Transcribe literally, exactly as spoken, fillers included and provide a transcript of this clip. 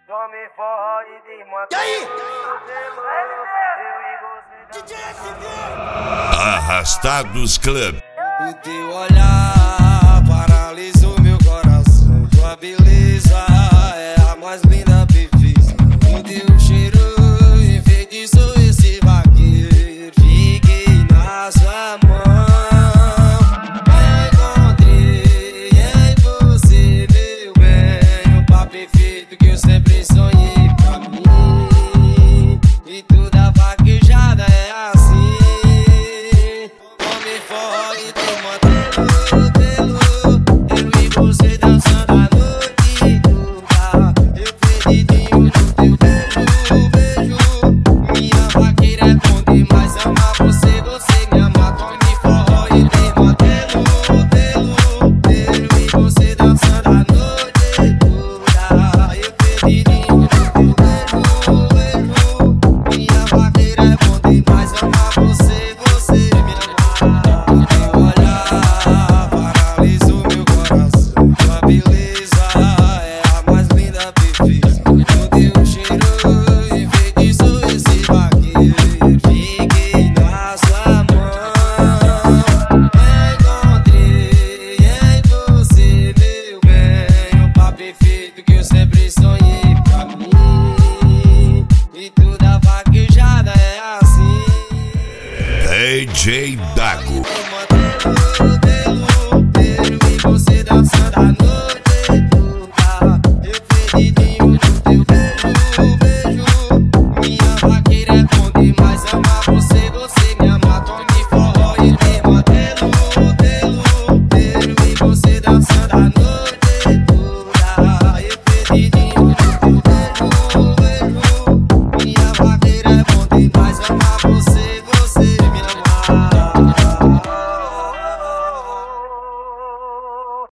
Tome forró e desmantela. E aí? D J S D. Arrastados Club. O teu olhar paralisou meu coração. Tua beleza é a mais linda perfeição. O teu cheiro enfeitiçou esse vaqueiro. Fiquei na sua mão. Encontrei em você, meu bem, o par perfeito que eu sempre sonhei pra mim. E toda vaquejada é assim. Come forró e tem modelo, modelo. Eu e você dançando a noite toda. Eu perdidinho no teu beijo, beijo. Minha vaqueira é bom demais, amar você, você me ama. Come forró e tem modelo, modelo. Eu e você dançando a noite toda. Eu perdidinho no teu beijo, beijo. Minha vaqueira é bom demais, amar você, você me ama. O teu olhar paralisou meu coração. Tua beleza é a mais linda perfeição. O teu cheiro enfeitiçou esse vaqueiro. Fiquei na sua mão. Encontrei em você, meu bem, o par perfeito